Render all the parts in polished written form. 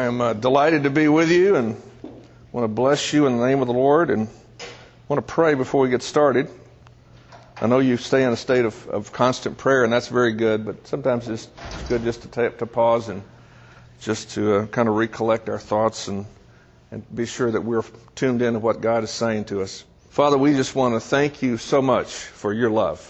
am delighted to be with you and want to bless you in the name of the Lord and want to pray before we get started. I know you stay in a state of constant prayer, and that's very good, but sometimes it's good just to pause and just to kind of recollect our thoughts and be sure that we're tuned in to what God is saying to us. Father, we just want to thank you so much for your love.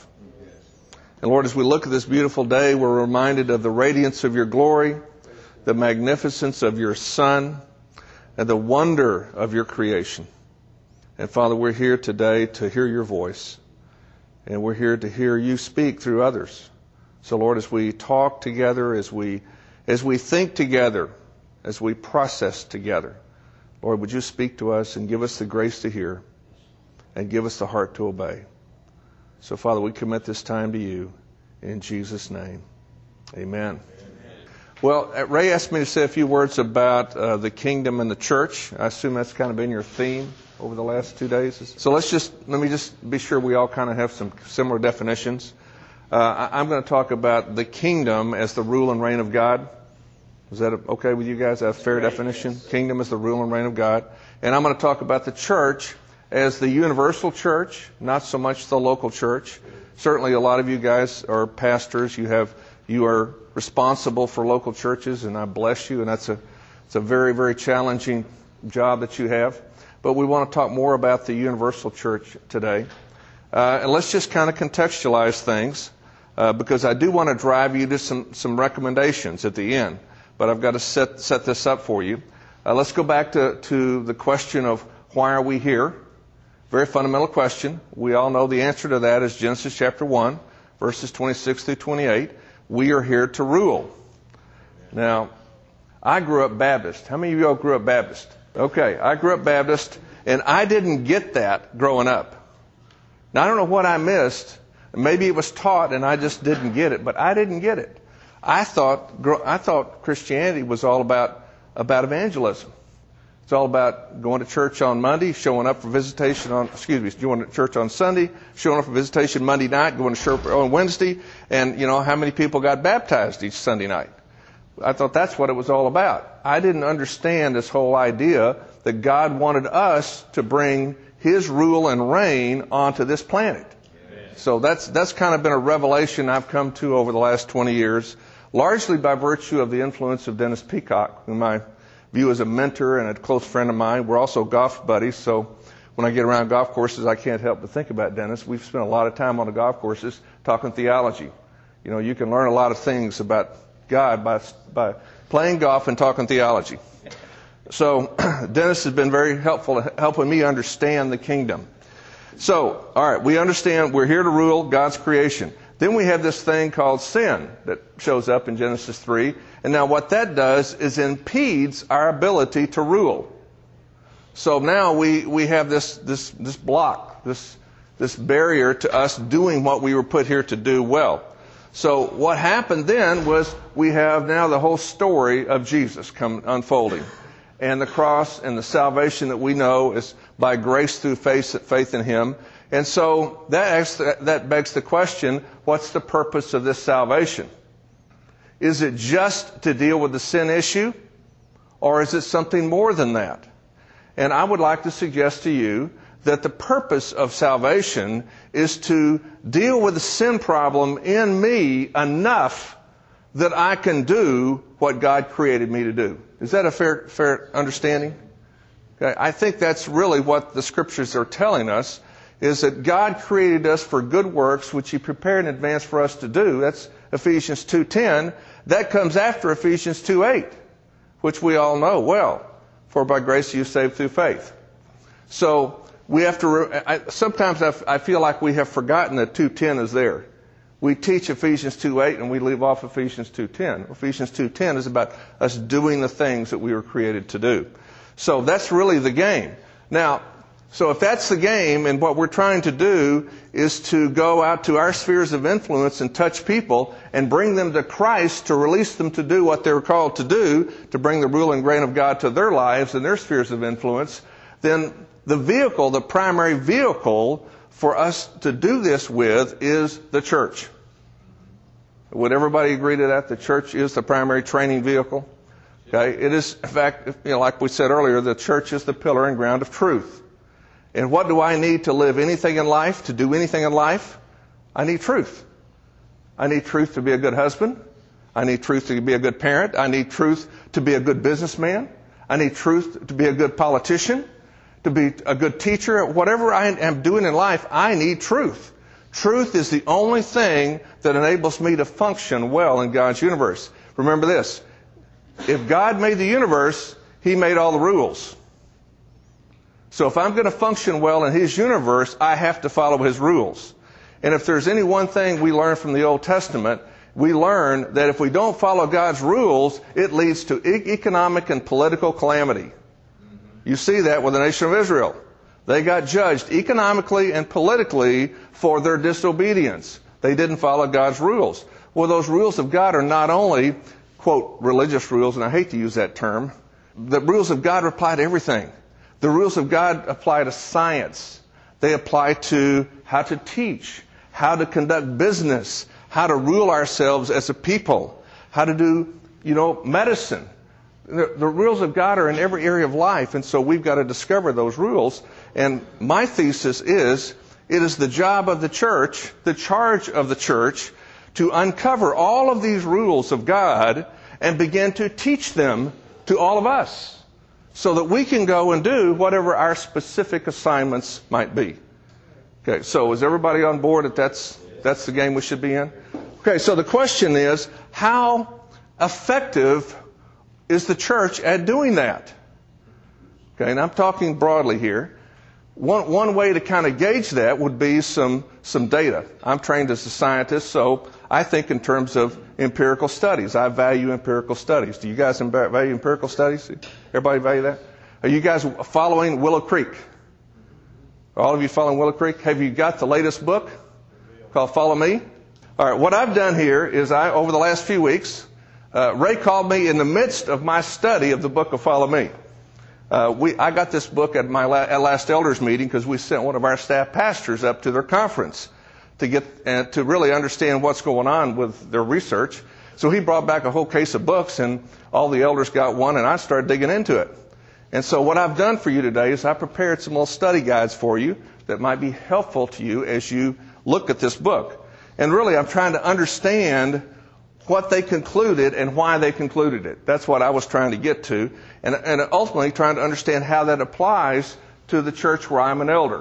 And Lord, as we look at this beautiful day, we're reminded of the radiance of your glory, the magnificence of your Son, and the wonder of your creation. And Father, we're here today to hear your voice, and we're here to hear you speak through others. So Lord, as we talk together, as we think together, as we process together, Lord, would you speak to us and give us the grace to hear and give us the heart to obey. So, Father, we commit this time to you in Jesus' name. Amen. Well, Ray asked me to say a few words about the kingdom and the church. I assume that's kind of been your theme over the last 2 days. So let me just be sure we all kind of have some similar definitions. I'm going to talk about the kingdom as the rule and reign of God. Is that okay with you guys? That's a fair definition? Kingdom is the rule and reign of God. And I'm going to talk about the church as the universal church, not so much the local church. Certainly a lot of you guys are pastors. You are responsible for local churches, and I bless you, and it's a very, very challenging job that you have. But we want to talk more about the universal church today. And let's just kind of contextualize things, because I do want to drive you to some recommendations at the end. But I've got to set this up for you. Let's go back to the question of why are we here? Very fundamental question. We all know the answer to that is Genesis chapter 1, verses 26 through 28. We are here to rule. Now, I grew up Baptist. How many of you all grew up Baptist? Okay, I grew up Baptist, and I didn't get that growing up. Now, I don't know what I missed. Maybe it was taught, and I just didn't get it, but I didn't get it. I thought Christianity was all about evangelism. It's all about going to church on Monday, showing up for visitation going to church on Sunday, showing up for visitation Monday night, going to church on Wednesday, and how many people got baptized each Sunday night. I thought that's what it was all about. I didn't understand this whole idea that God wanted us to bring his rule and reign onto this planet. Amen. So that's kind of been a revelation I've come to over the last 20 years, largely by virtue of the influence of Dennis Peacock, whom I view as a mentor and a close friend of mine. We're also golf buddies, so when I get around golf courses, I can't help but think about Dennis. We've spent a lot of time on the golf courses talking theology. You can learn a lot of things about God by playing golf and talking theology. So Dennis has been very helpful helping me understand the kingdom. So, all right, we understand we're here to rule God's creation. Then we have this thing called sin that shows up in Genesis 3. And now what that does is impedes our ability to rule. So now we have this block, this barrier to us doing what we were put here to do well. So what happened then was we have now the whole story of Jesus unfolding. And the cross and the salvation that we know is by grace through faith in him. And so that begs the question, what's the purpose of this salvation? Is it just to deal with the sin issue, or is it something more than that? And I would like to suggest to you that the purpose of salvation is to deal with the sin problem in me enough that I can do what God created me to do. Is that a fair understanding? Okay, I think that's really what the scriptures are telling us, is that God created us for good works, which he prepared in advance for us to do. That's Ephesians 2:10. That comes after Ephesians 2:8, which we all know well. For by grace you saved through faith. So we have to, sometimes I feel like we have forgotten that 2:10 is there. We teach Ephesians 2:8 and we leave off Ephesians 2:10. Ephesians 2:10 is about us doing the things that we were created to do. So that's really the game. Now, so if that's the game, and what we're trying to do is to go out to our spheres of influence and touch people and bring them to Christ, to release them to do what they're called to do, to bring the rule and reign of God to their lives and their spheres of influence, then the primary vehicle for us to do this with is the church. Would everybody agree to that? The church is the primary training vehicle. Okay? It is, in fact, like we said earlier, the church is the pillar and ground of truth. And what do I need to live anything in life, to do anything in life? I need truth. I need truth to be a good husband. I need truth to be a good parent. I need truth to be a good businessman. I need truth to be a good politician, to be a good teacher. Whatever I am doing in life, I need truth. Truth is the only thing that enables me to function well in God's universe. Remember this. If God made the universe, He made all the rules. So if I'm going to function well in His universe, I have to follow His rules. And if there's any one thing we learn from the Old Testament, we learn that if we don't follow God's rules, it leads to economic and political calamity. You see that with the nation of Israel. They got judged economically and politically for their disobedience. They didn't follow God's rules. Well, those rules of God are not only, quote, religious rules, and I hate to use that term. The rules of God apply to everything. The rules of God apply to science. They apply to how to teach, how to conduct business, how to rule ourselves as a people, how to do, medicine. The rules of God are in every area of life, and so we've got to discover those rules. And my thesis is, it is the job of the church, the charge of the church, to uncover all of these rules of God and begin to teach them to all of us so that we can go and do whatever our specific assignments might be. Okay, so is everybody on board that that's the game we should be in? Okay, so the question is, how effective is the church at doing that? Okay, and I'm talking broadly here. One way to kind of gauge that would be some data. I'm trained as a scientist, so I think in terms of empirical studies. I value empirical studies. Do you guys value empirical studies? Everybody value that? Are you guys following Willow Creek? Are all of you following Willow Creek? Have you got the latest book called Follow Me? All right, what I've done here is over the last few weeks, Ray called me in the midst of my study of the book of Follow Me. I got this book at my last elders meeting because we sent one of our staff pastors up to their conference to really understand what's going on with their research. So he brought back a whole case of books, and all the elders got one, and I started digging into it. And so what I've done for you today is I prepared some little study guides for you that might be helpful to you as you look at this book. And really, I'm trying to understand what they concluded and why they concluded it. That's what I was trying to get to. And ultimately trying to understand how that applies to the church where I'm an elder.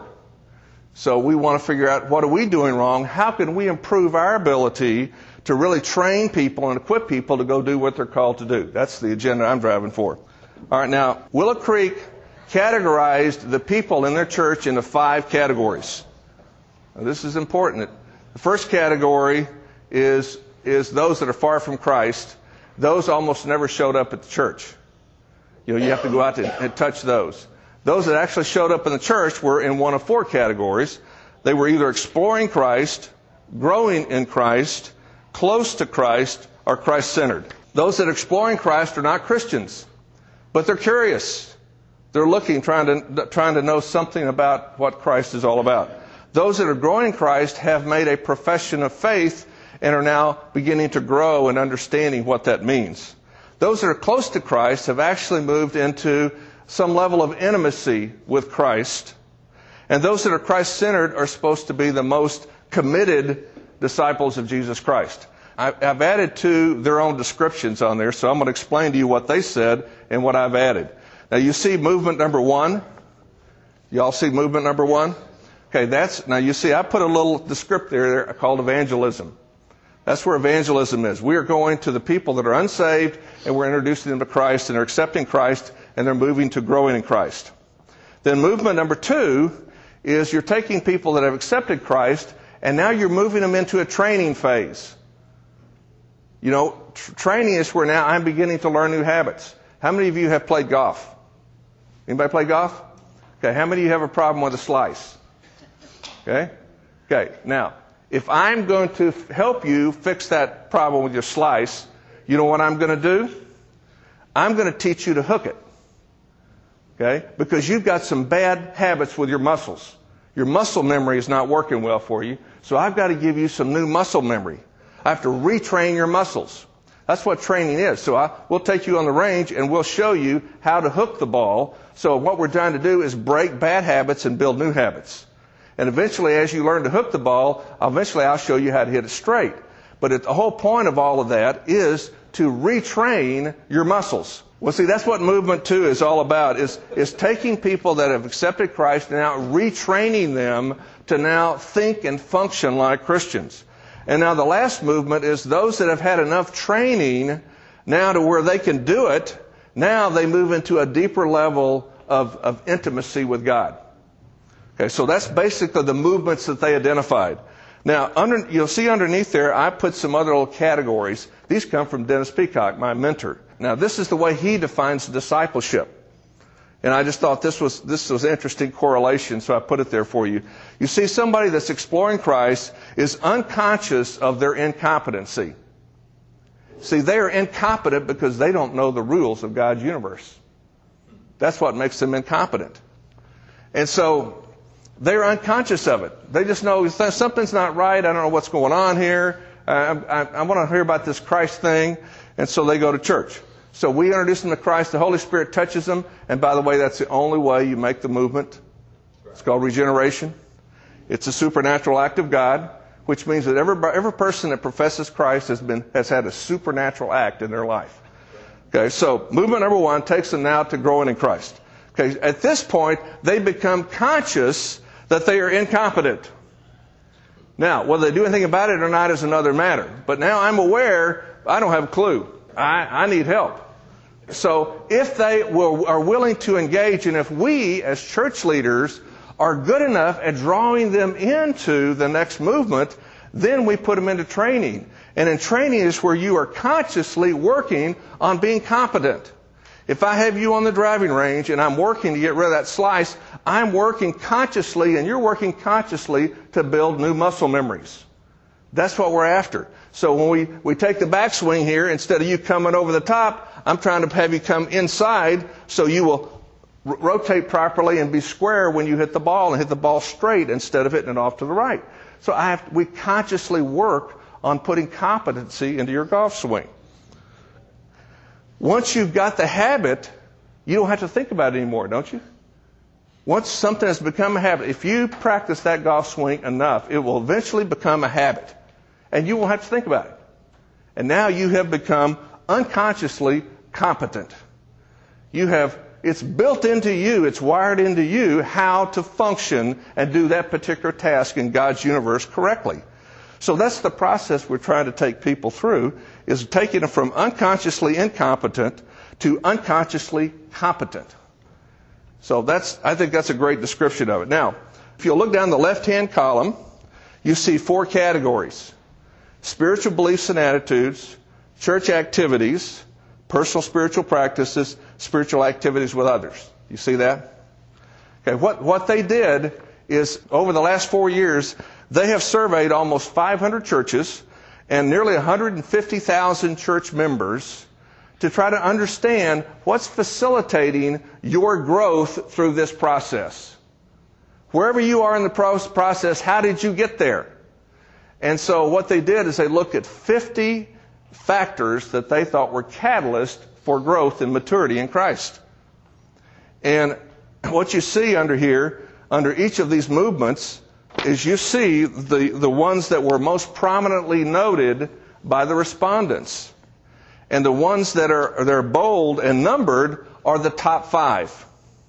So we want to figure out, what are we doing wrong? How can we improve our ability to really train people and equip people to go do what they're called to do? That's the agenda I'm driving for. All right, now, Willow Creek categorized the people in their church into 5 categories. Now, this is important. The first category is those that are far from Christ. Those almost never showed up at the church. You have to go out and touch those. Those that actually showed up in the church were in one of 4 categories. They were either exploring Christ, growing in Christ, close to Christ, or Christ-centered. Those that are exploring Christ are not Christians, but they're curious. They're looking, trying to know something about what Christ is all about. Those that are growing in Christ have made a profession of faith and are now beginning to grow in understanding what that means. Those that are close to Christ have actually moved into some level of intimacy with Christ. And those that are Christ-centered are supposed to be the most committed disciples of Jesus Christ. I've added to their own descriptions on there, so I'm going to explain to you what they said and what I've added. Now, you see movement number 1? You all see movement number 1? Okay, now you see I put a little descriptor there called evangelism. That's where evangelism is. We are going to the people that are unsaved, and we're introducing them to Christ, and they're accepting Christ, and they're moving to growing in Christ. Then movement number 2 is you're taking people that have accepted Christ, and now you're moving them into a training phase. Training is where now I'm beginning to learn new habits. How many of you have played golf? Anybody play golf? Okay, how many of you have a problem with a slice? Okay, now, if I'm going to help you fix that problem with your slice, you know what I'm going to do? I'm going to teach you to hook it. Okay? Because you've got some bad habits with your muscles. Your muscle memory is not working well for you, so I've got to give you some new muscle memory. I have to retrain your muscles. That's what training is. So we'll take you on the range and we'll show you how to hook the ball. So what we're trying to do is break bad habits and build new habits. And eventually, as you learn to hook the ball, I'll show you how to hit it straight. But the whole point of all of that is to retrain your muscles. Well, see, that's what Movement 2 is all about, is taking people that have accepted Christ and now retraining them to now think and function like Christians. And now the last movement is those that have had enough training now to where they can do it. Now they move into a deeper level of intimacy with God. Okay, so that's basically the movements that they identified. Now, you'll see underneath there, I put some other little categories. These come from Dennis Peacock, my mentor. Now, this is the way he defines discipleship. And I just thought this was interesting correlation, so I put it there for you. You see, somebody that's exploring Christ is unconscious of their incompetency. See, they are incompetent because they don't know the rules of God's universe. That's what makes them incompetent. And so they're unconscious of it. They just know something's not right. I don't know what's going on here. I want to hear about this Christ thing. And so they go to church. So we introduce them to Christ. The Holy Spirit touches them. And by the way, that's the only way you make the movement. It's called regeneration. It's a supernatural act of God, which means that every person that professes Christ has had a supernatural act in their life. Okay, so movement number 1 takes them now to growing in Christ. Okay, at this point, they become conscious that they are incompetent. Now, whether they do anything about it or not is another matter. But now I'm aware, I don't have a clue. I need help. So if they are willing to engage, and if we as church leaders are good enough at drawing them into the next movement, then we put them into training. And in training is where you are consciously working on being competent. If I have you on the driving range and I'm working to get rid of that slice, I'm working consciously and you're working consciously to build new muscle memories. That's what we're after. So when we take the backswing here, instead of you coming over the top, I'm trying to have you come inside so you will rotate properly and be square when you hit the ball and hit the ball straight instead of hitting it off to the right. So we consciously work on putting competency into your golf swing. Once you've got the habit, you don't have to think about it anymore, don't you? Once something has become a habit, if you practice that golf swing enough, it will eventually become a habit. And you won't have to think about it. And now you have become unconsciously competent. It's built into you, it's wired into you how to function and do that particular task in God's universe correctly. So that's the process we're trying to take people through, is taking them from unconsciously incompetent to unconsciously competent. So I think that's a great description of it. Now, if you look down the left-hand column, you see 4 categories: spiritual beliefs and attitudes, church activities, personal spiritual practices, spiritual activities with others. You see that? Okay, what they did is, over the last 4 years, they have surveyed almost 500 churches and nearly 150,000 church members to try to understand what's facilitating your growth through this process. Wherever you are in the process, how did you get there? And so what they did is they looked at 50 factors that they thought were catalysts for growth and maturity in Christ. And what you see under here, under each of these movements, is you see the ones that were most prominently noted by the respondents. And the ones that they're bold and numbered are the top 5.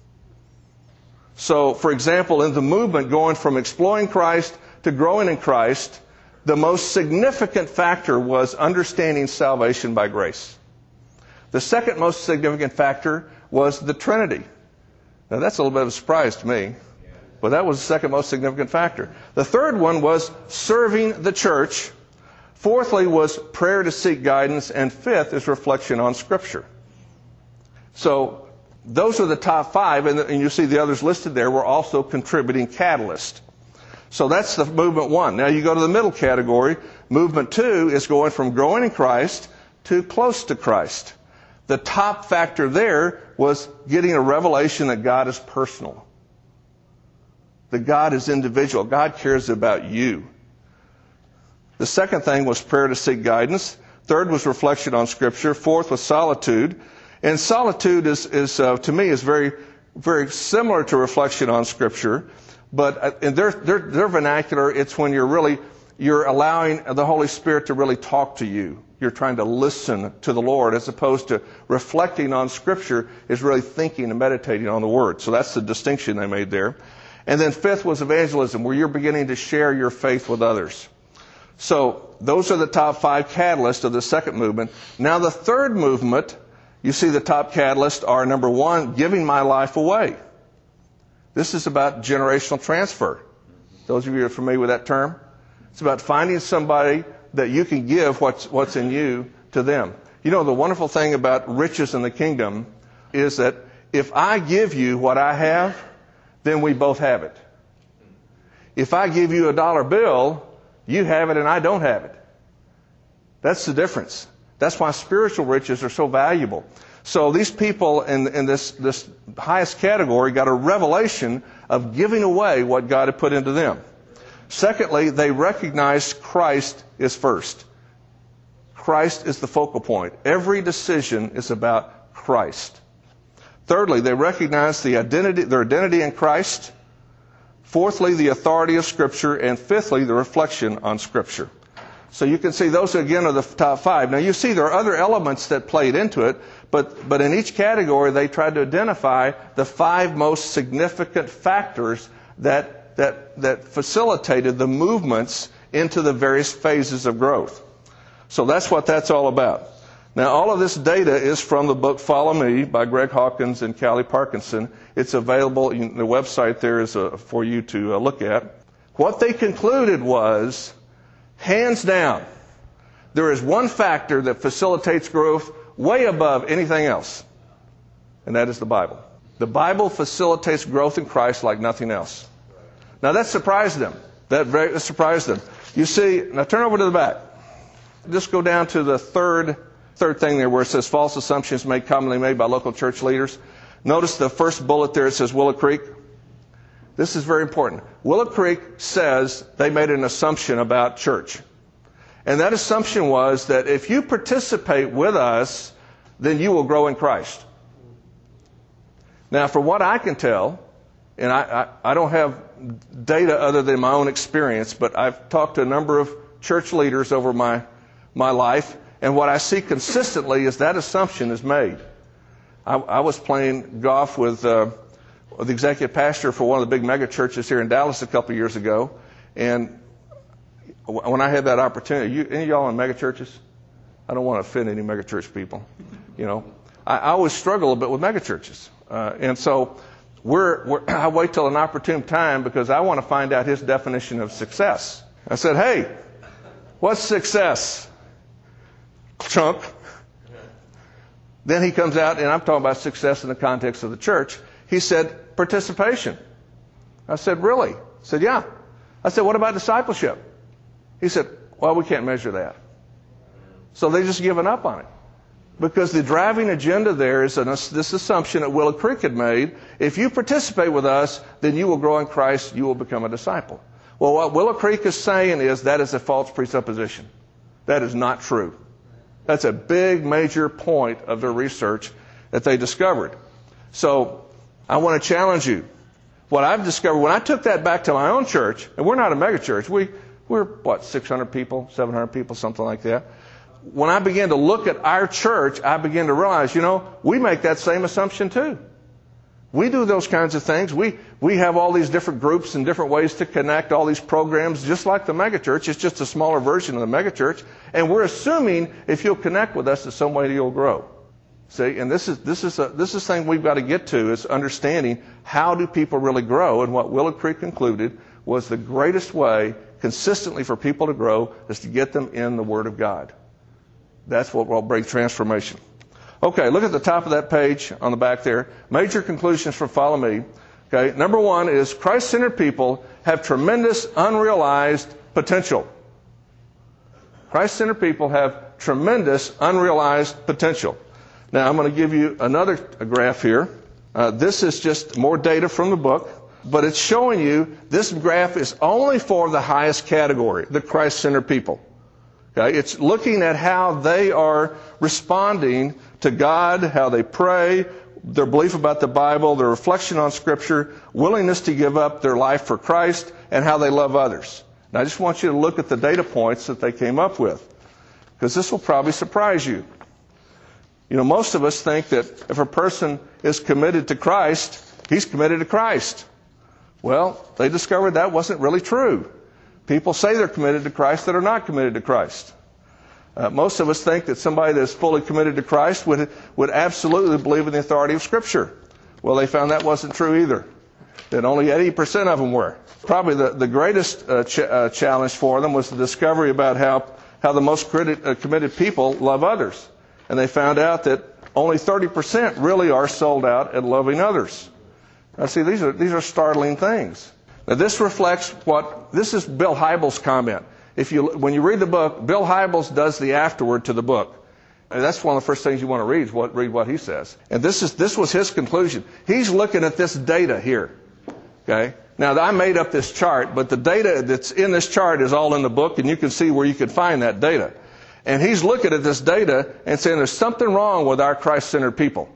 So, for example, in the movement going from exploring Christ to growing in Christ, the most significant factor was understanding salvation by grace. The second most significant factor was the Trinity. Now, that's a little bit of a surprise to me, but that was the second most significant factor. The third one was serving the church. Fourthly was prayer to seek guidance. And fifth is reflection on Scripture. So those are the top 5, and you see the others listed there were also contributing catalysts. So that's the movement 1. Now you go to the middle category. Movement 2 is going from growing in Christ to close to Christ. The top factor there was getting a revelation that God is personal. That God is individual. God cares about you. The second thing was prayer to seek guidance. Third was reflection on Scripture. Fourth was solitude. And solitude is to me, is very, very similar to reflection on Scripture. But in their vernacular, it's when you're allowing the Holy Spirit to really talk to you. You're trying to listen to the Lord, as opposed to reflecting on Scripture is really thinking and meditating on the Word. So that's the distinction they made there. And then fifth was evangelism, where you're beginning to share your faith with others. So those are the top 5 catalysts of the second movement. Now the third movement, you see the top catalysts are, number 1, giving my life away. This is about generational transfer. Those of you who are familiar with that term, it's about finding somebody that you can give what's in you to them. You know, the wonderful thing about riches in the kingdom is that if I give you what I have, then we both have it. If I give you a dollar bill, you have it and I don't have it. That's the difference. That's why spiritual riches are so valuable. So these people in this highest category got a revelation of giving away what God had put into them. Secondly, they recognized Christ is first. Christ is the focal point. Every decision is about Christ. Thirdly, they recognized their identity in Christ. Fourthly, the authority of Scripture. And fifthly, the reflection on Scripture. So you can see those, again, are the top 5. Now, you see there are other elements that played into it, but in each category, they tried to identify the 5 most significant factors that facilitated the movements into the various phases of growth. So that's what that's all about. Now, all of this data is from the book Follow Me by Greg Hawkins and Callie Parkinson. It's available. The website there is for you to look at. What they concluded was, hands down, there is one factor that facilitates growth way above anything else, and that is the Bible. The Bible facilitates growth in Christ like nothing else. Now that surprised them. That surprised them. You see, now turn over to the back. Just go down to the third thing there where it says false assumptions commonly made by local church leaders. Notice the first bullet there, it says Willow Creek. This is very important. Willow Creek says they made an assumption about church. And that assumption was that if you participate with us, then you will grow in Christ. Now, from what I can tell, and I don't have data other than my own experience, but I've talked to a number of church leaders over my life, and what I see consistently is that assumption is made. I was playing golf with the executive pastor for one of the big mega churches here in Dallas a couple of years ago, and when I had that opportunity, any of y'all in mega churches? I don't want to offend any mega church people. You know, I always struggle a bit with mega churches, and so I wait till an opportune time because I want to find out his definition of success. I said, "Hey, what's success, chunk?" Then he comes out, and I'm talking about success in the context of the church. He said, "Participation." I said, "Really?" He said, "Yeah." I said, "What about discipleship?" He said, "Well, we can't measure that." So they've just given up on it. Because the driving agenda there is this assumption that Willow Creek had made: if you participate with us, then you will grow in Christ, you will become a disciple. Well, what Willow Creek is saying is that is a false presupposition. That is not true. That's a big, major point of their research that they discovered. So I want to challenge you. What I've discovered, when I took that back to my own church, and we're not a mega church, we're 600 people, 700 people, something like that. When I began to look at our church, I began to realize, we make that same assumption too. We do those kinds of things. We have all these different groups and different ways to connect, all these programs, just like the megachurch. It's just a smaller version of the megachurch. And we're assuming if you'll connect with us in some way, you'll grow. See, and this is thing we've got to get to, is understanding how do people really grow. And what Willow Creek concluded was the greatest way consistently for people to grow is to get them in the Word of God. That's what will bring transformation. Okay, look at the top of that page on the back there. Major conclusions from Follow Me. Okay, number 1 is Christ-centered people have tremendous unrealized potential. Christ-centered people have tremendous unrealized potential. Now, I'm going to give you another graph here. This is just more data from the book, but it's showing you this graph is only for the highest category, the Christ-centered people. Okay? It's looking at how they are responding to God, how they pray, their belief about the Bible, their reflection on Scripture, willingness to give up their life for Christ, and how they love others. Now, I just want you to look at the data points that they came up with, because this will probably surprise you. You know, most of us think that if a person is committed to Christ, he's committed to Christ. Well, they discovered that wasn't really true. People say they're committed to Christ that are not committed to Christ. Most of us think that somebody that is fully committed to Christ would absolutely believe in the authority of Scripture. Well, they found that wasn't true either. That only 80% of them were. Probably the greatest challenge for them was the discovery about how the most committed people love others. And they found out that only 30% really are sold out at loving others. Now, see, these are startling things. Now, this reflects this is Bill Hybels' comment. When you read the book, Bill Hybels does the afterword to the book. And that's one of the first things you want to read what he says. And this was his conclusion. He's looking at this data here. Okay? Now, I made up this chart, but the data that's in this chart is all in the book, and you can see where you can find that data. And he's looking at this data and saying there's something wrong with our Christ-centered people.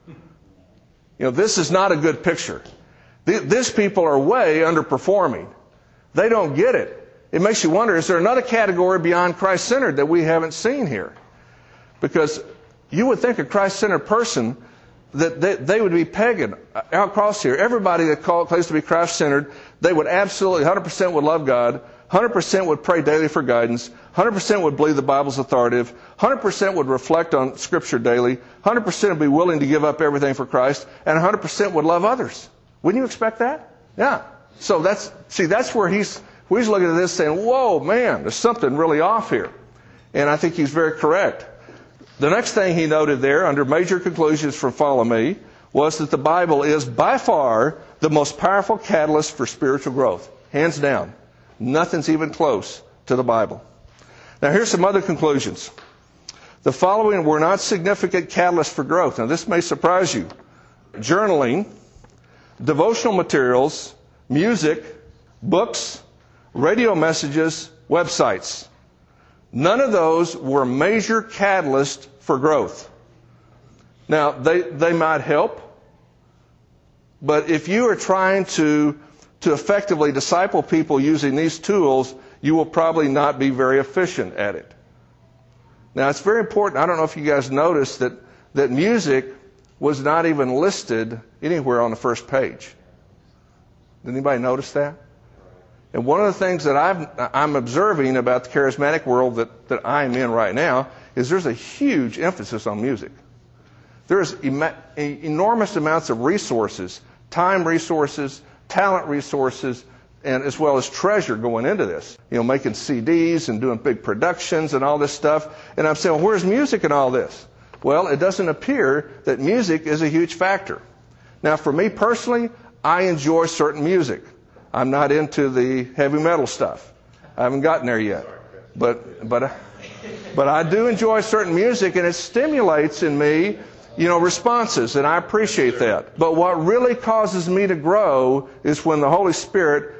You know, this is not a good picture. These people are way underperforming. They don't get it. It makes you wonder, is there another category beyond Christ-centered that we haven't seen here? Because you would think a Christ-centered person, that they would be pegging out across here. Everybody that claims to be Christ-centered, they would absolutely, 100% would love God, 100% would pray daily for guidance, 100% would believe the Bible's authoritative, 100% would reflect on Scripture daily, 100% would be willing to give up everything for Christ, and 100% would love others. Wouldn't you expect that? Yeah. So that's where he's looking at this saying, whoa, man, there's something really off here. And I think he's very correct. The next thing he noted there, under major conclusions from Follow Me, was that the Bible is by far the most powerful catalyst for spiritual growth. Hands down. Nothing's even close to the Bible. Now, here's some other conclusions. The following were not significant catalysts for growth. Now, this may surprise you. Journaling, devotional materials, music, books, radio messages, websites. None of those were major catalysts for growth. Now, they might help, but if you are trying to effectively disciple people using these tools, you will probably not be very efficient at it. Now, it's very important. I don't know if you guys noticed that music was not even listed anywhere on the first page. Did anybody notice that? And one of the things that I'm observing about the charismatic world that I'm in right now is there's a huge emphasis on music. There's enormous amounts of resources, time resources, talent resources, and as well as treasure going into this. You know, making CDs and doing big productions and all this stuff. And I'm saying, well, where's music in all this? Well, it doesn't appear that music is a huge factor. Now, for me personally, I enjoy certain music. I'm not into the heavy metal stuff. I haven't gotten there yet. But I do enjoy certain music, and it stimulates in me, responses, and I appreciate that. But what really causes me to grow is when the Holy Spirit,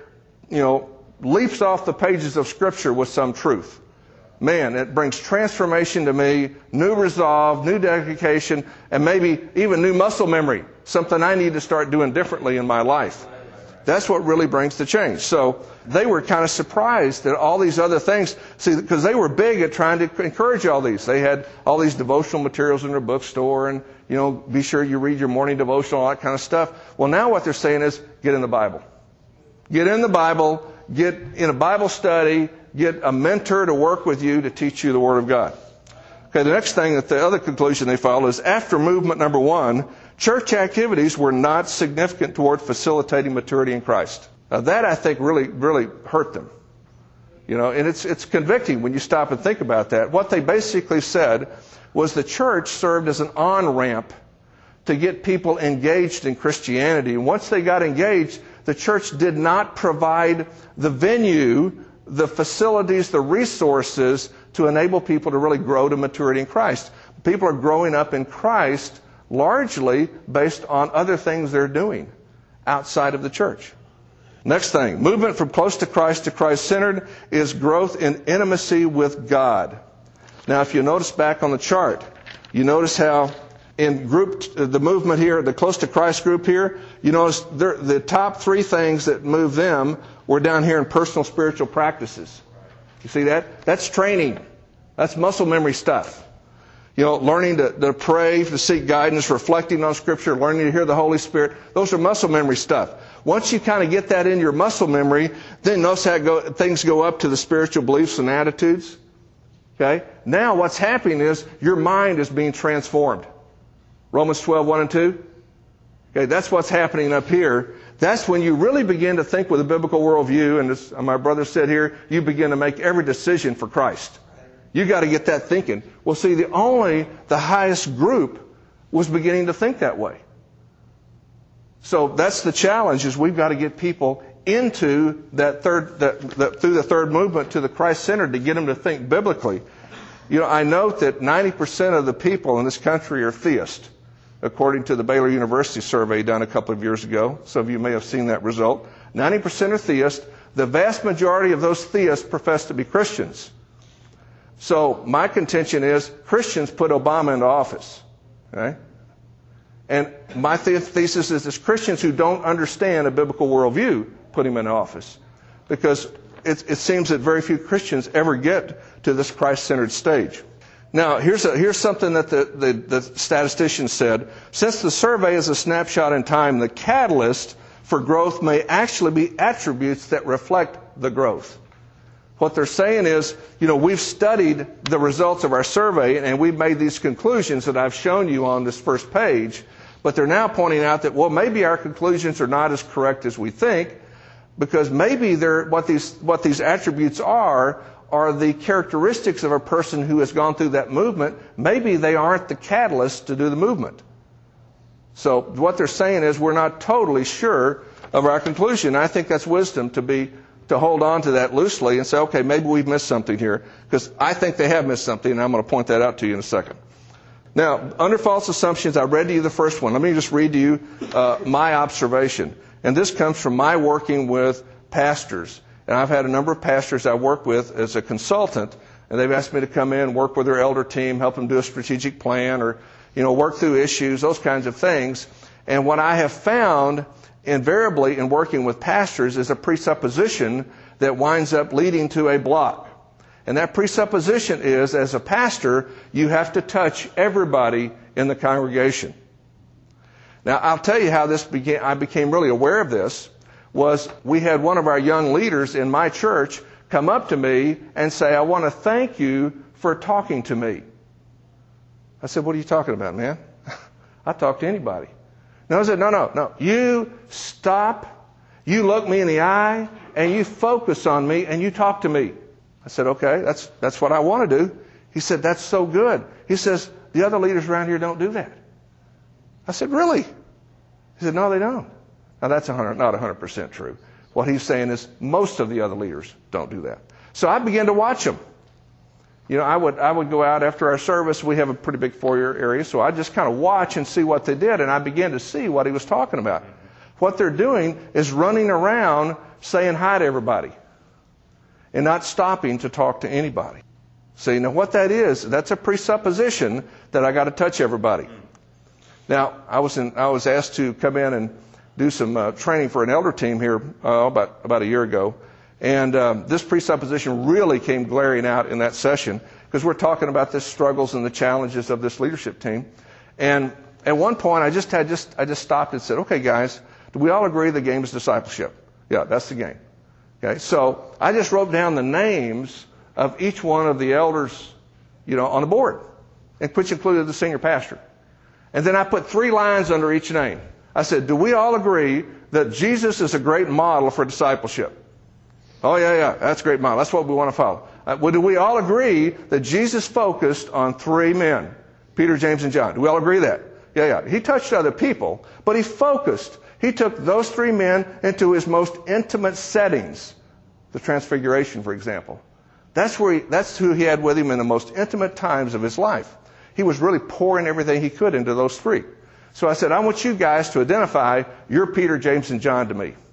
leaps off the pages of Scripture with some truth. Man, it brings transformation to me, new resolve, new dedication, and maybe even new muscle memory, something I need to start doing differently in my life. That's what really brings the change. So they were kind of surprised at all these other things. See, because they were big at trying to encourage all these. They had all these devotional materials in their bookstore and, be sure you read your morning devotional, all that kind of stuff. Well, now what they're saying is get in the Bible. Get in the Bible, get in a Bible study, get a mentor to work with you to teach you the Word of God. Okay, the next thing, the other conclusion they followed is after movement number 1, church activities were not significant toward facilitating maturity in Christ. Now that, I think, really, really hurt them. And it's convicting when you stop and think about that. What they basically said was the church served as an on-ramp to get people engaged in Christianity. And once they got engaged, the church did not provide the venue, the facilities, the resources to enable people to really grow to maturity in Christ. People are growing up in Christ largely based on other things they're doing outside of the church. Next thing, movement from close to Christ-centered is growth in intimacy with God. Now, if you notice back on the chart, you notice how in the movement here, the close to Christ group here, you notice the top three things that move them were down here in personal spiritual practices. You see that? That's training. That's muscle memory stuff. Learning to pray, to seek guidance, reflecting on Scripture, learning to hear the Holy Spirit. Those are muscle memory stuff. Once you kind of get that in your muscle memory, then notice how things go up to the spiritual beliefs and attitudes. Okay? Now what's happening is your mind is being transformed. Romans 12, 1 and 2. Okay, that's what's happening up here. That's when you really begin to think with a biblical worldview, and as my brother said here, you begin to make every decision for Christ. You got to get that thinking. Well, see, the highest group was beginning to think that way. So that's the challenge, is we've got to get people into that through the third movement to the Christ-centered, to get them to think biblically. I note that 90% of the people in this country are theists, according to the Baylor University survey done a couple of years ago. Some of you may have seen that result. 90% are theists. The vast majority of those theists profess to be Christians. So my contention is Christians put Obama into office. Okay? And my thesis is it's Christians who don't understand a biblical worldview put him in office. Because it seems that very few Christians ever get to this Christ-centered stage. Now, here's something that the statistician said. Since the survey is a snapshot in time, the catalyst for growth may actually be attributes that reflect the growth. What they're saying is, we've studied the results of our survey and we've made these conclusions that I've shown you on this first page, but they're now pointing out that, maybe our conclusions are not as correct as we think, because maybe what these attributes are the characteristics of a person who has gone through that movement. Maybe they aren't the catalyst to do the movement. So what they're saying is we're not totally sure of our conclusion. I think that's wisdom to hold on to that loosely and say, okay, maybe we've missed something here, because I think they have missed something, and I'm going to point that out to you in a second. Now, under false assumptions, I read to you the first one. Let me just read to you my observation. And this comes from my working with pastors. And I've had a number of pastors I work with as a consultant, and they've asked me to come in, work with their elder team, help them do a strategic plan, or work through issues, those kinds of things. And what I have found invariably in working with pastors is a presupposition that winds up leading to a block. And that presupposition is, as a pastor, you have to touch everybody in the congregation. Now, I'll tell you how I became really aware of this. Was we had one of our young leaders in my church come up to me and say, I want to thank you for talking to me. I said, what are you talking about, man? I talk to anybody. No, I said, no. You stop, you look me in the eye, and you focus on me, and you talk to me. I said, okay, that's what I want to do. He said, that's so good. He says, the other leaders around here don't do that. I said, really? He said, no, they don't. Now, that's not 100% true. What he's saying is most of the other leaders don't do that. So I began to watch them. I would go out after our service. We have a pretty big foyer area, so I just kind of watch and see what they did, and I began to see what he was talking about. What they're doing is running around saying hi to everybody and not stopping to talk to anybody. See, now what that is, that's a presupposition that I got to touch everybody. Now, I was asked to come in and do some training for an elder team here about a year ago. And this presupposition really came glaring out in that session, because we're talking about the struggles and the challenges of this leadership team. And at one point, I just stopped and said, okay, guys, do we all agree the game is discipleship? Yeah, that's the game. Okay, so I just wrote down the names of each one of the elders, on the board, which included the senior pastor. And then I put 3 lines under each name. I said, do we all agree that Jesus is a great model for discipleship? Oh, yeah, that's a great model. That's what we want to follow. Well, do we all agree that Jesus focused on 3 men, Peter, James, and John? Do we all agree that? Yeah. He touched other people, but he focused. He took those 3 men into his most intimate settings. The Transfiguration, for example. That's who he had with him in the most intimate times of his life. He was really pouring everything he could into those 3. So I said, I want you guys to identify your Peter, James, and John to me.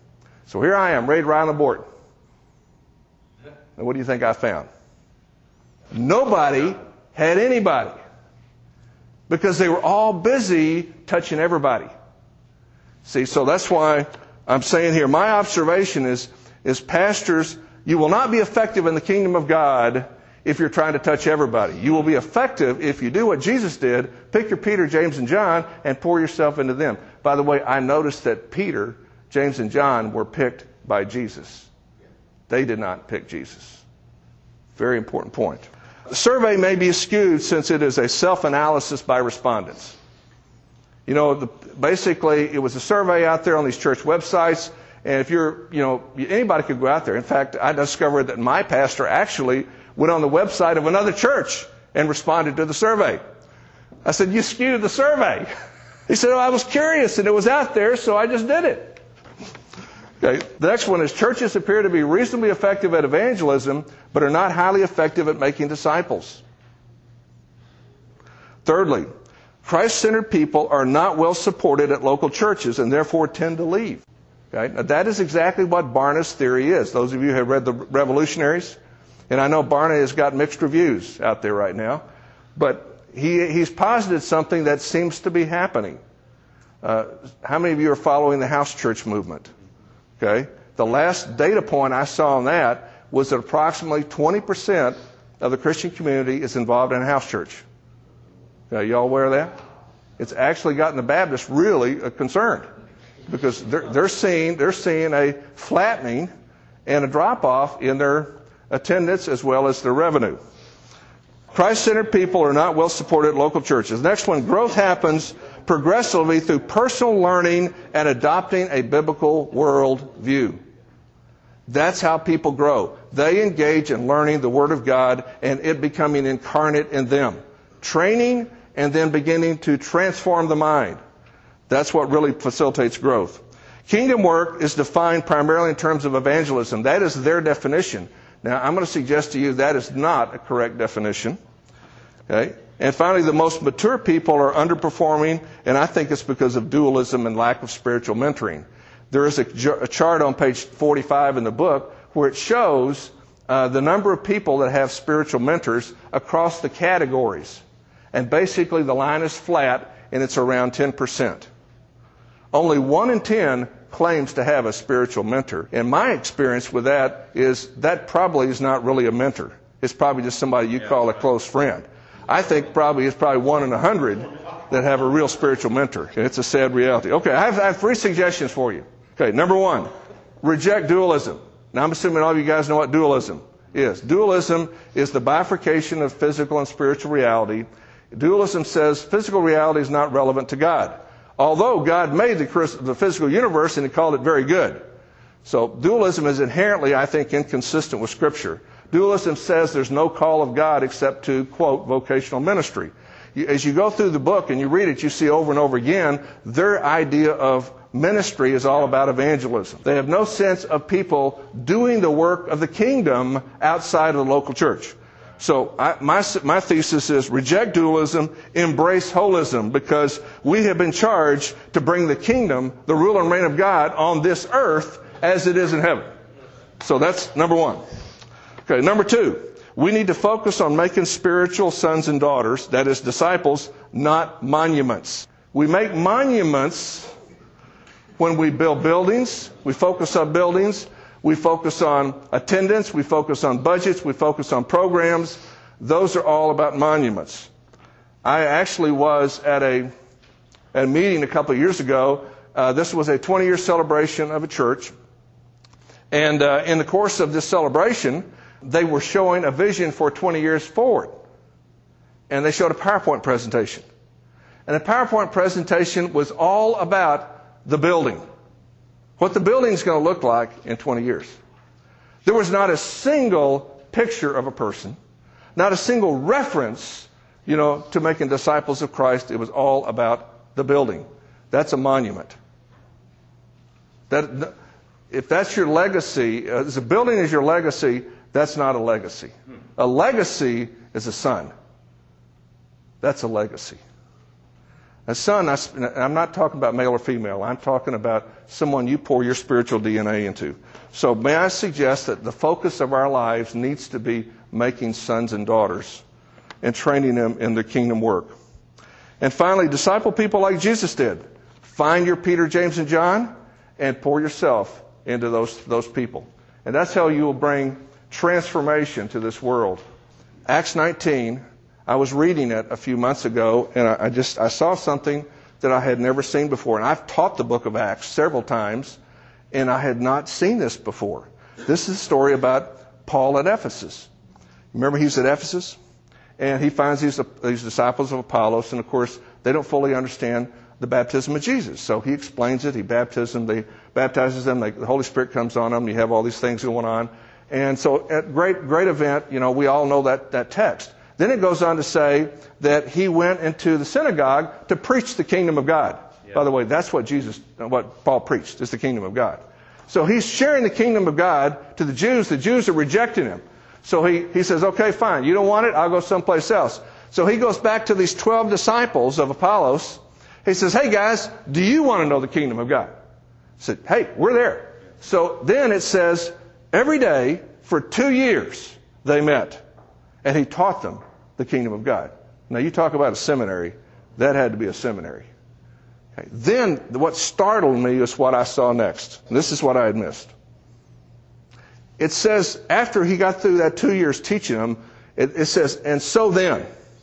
So here I am, ready to ride on the board. And what do you think I found? Nobody had anybody. Because they were all busy touching everybody. See, so that's why I'm saying here, my observation is pastors, you will not be effective in the kingdom of God if you're trying to touch everybody. You will be effective if you do what Jesus did, pick your Peter, James, and John, and pour yourself into them. By the way, I noticed that Peter, James, and John were picked by Jesus. They did not pick Jesus. Very important point. The survey may be skewed since it is a self-analysis by respondents. You know, basically, it was a survey out there on these church websites, and if you're, anybody could go out there. In fact, I discovered that my pastor actually went on the website of another church and responded to the survey. I said, "You skewed the survey." He said, "Oh, I was curious, and it was out there, so I just did it." Okay. The next one is churches appear to be reasonably effective at evangelism, but are not highly effective at making disciples. Thirdly, Christ-centered people are not well supported at local churches and therefore tend to leave. Okay. Now, that is exactly what Barna's theory is. Those of you who have read The Revolutionaries, and I know Barna has got mixed reviews out there right now, but he's posited something that seems to be happening. How many of you are following the house church movement? Okay. The last data point I saw on that was that approximately 20% of the Christian community is involved in a house church. Okay, y'all aware of that? It's actually gotten the Baptists really concerned because they're seeing a flattening and a drop off in their attendance as well as their revenue. Christ-centered people are not well supported at local churches. Next one, growth happens progressively through personal learning and adopting a biblical world view. That's how people grow. They engage in learning the Word of God and it becoming incarnate in them. Training and then beginning to transform the mind. That's what really facilitates growth. Kingdom work is defined primarily in terms of evangelism. That is their definition. Now, I'm going to suggest to you that is not a correct definition. Okay? And finally, the most mature people are underperforming, and I think it's because of dualism and lack of spiritual mentoring. There is a chart on page 45 in the book where it shows the number of people that have spiritual mentors across the categories. And basically, the line is flat, and it's around 10%. Only 1 in 10 claims to have a spiritual mentor. And my experience with that is that probably is not really a mentor. It's probably just somebody you call a close friend. I think it's probably 1 in 100 that have a real spiritual mentor. It's a sad reality. Okay, I have 3 suggestions for you. Okay, number 1, reject dualism. Now, I'm assuming all of you guys know what dualism is. Dualism is the bifurcation of physical and spiritual reality. Dualism says physical reality is not relevant to God. Although God made the physical universe and He called it very good. So dualism is inherently, I think, inconsistent with Scripture. Dualism says there's no call of God except to, quote, vocational ministry. As you go through the book and you read it, you see over and over again, their idea of ministry is all about evangelism. They have no sense of people doing the work of the kingdom outside of the local church. So my thesis is reject dualism, embrace holism, because we have been charged to bring the kingdom, the rule and reign of God on this earth as it is in heaven. So that's number 1. Okay, number 2, we need to focus on making spiritual sons and daughters, that is disciples, not monuments. We make monuments when we build buildings, we focus on buildings, we focus on attendance, we focus on budgets, we focus on programs. Those are all about monuments. I actually was at a meeting a couple of years ago. This was a 20-year celebration of a church. And in the course of this celebration, they were showing a vision for 20 years forward. And they showed a PowerPoint presentation. And the PowerPoint presentation was all about the building. What the building is going to look like in 20 years. There was not a single picture of a person, not a single reference, to making disciples of Christ. It was all about the building. That's a monument. If that's your legacy, as a building is your legacy, that's not a legacy. A legacy is a son. That's a legacy. A son, I'm not talking about male or female. I'm talking about someone you pour your spiritual DNA into. So may I suggest that the focus of our lives needs to be making sons and daughters and training them in the kingdom work. And finally, disciple people like Jesus did. Find your Peter, James, and John and pour yourself into those people. And that's how you will bring transformation to this world. Acts 19, I was reading it a few months ago, and I saw something that I had never seen before. And I've taught the book of Acts several times, and I had not seen this before. This is a story about Paul at Ephesus. Remember, he's at Ephesus, and he finds these disciples of Apollos, and of course, they don't fully understand the baptism of Jesus. So he explains it. He baptizes them. The Holy Spirit comes on them. You have all these things going on. And so at great event, we all know that text. Then it goes on to say that he went into the synagogue to preach the kingdom of God. Yeah. By the way, that's what Paul preached, is the kingdom of God. So he's sharing the kingdom of God to the Jews. The Jews are rejecting him. So he says, okay, fine. You don't want it? I'll go someplace else. So he goes back to these 12 disciples of Apollos. He says, hey guys, do you want to know the kingdom of God? I said, hey, we're there. So then it says, every day for 2 years they met, and he taught them the kingdom of God. Now you talk about a seminary. That had to be a seminary. Okay. Then what startled me is what I saw next. And this is what I had missed. It says, after he got through that 2 years teaching them, it says, and so then,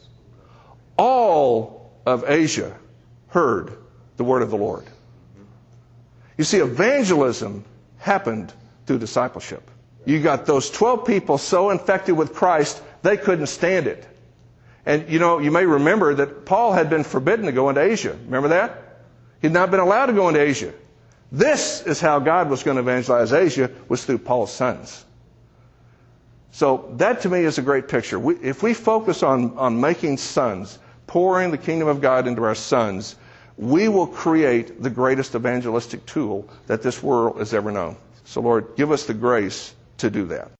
all of Asia heard the word of the Lord. You see, evangelism happened through discipleship. You got those 12 people so infected with Christ, they couldn't stand it. And you may remember that Paul had been forbidden to go into Asia. Remember that? He'd not been allowed to go into Asia. This is how God was going to evangelize Asia, was through Paul's sons. So that to me is a great picture. If we focus on making sons, pouring the kingdom of God into our sons, we will create the greatest evangelistic tool that this world has ever known. So Lord, give us the grace to do that.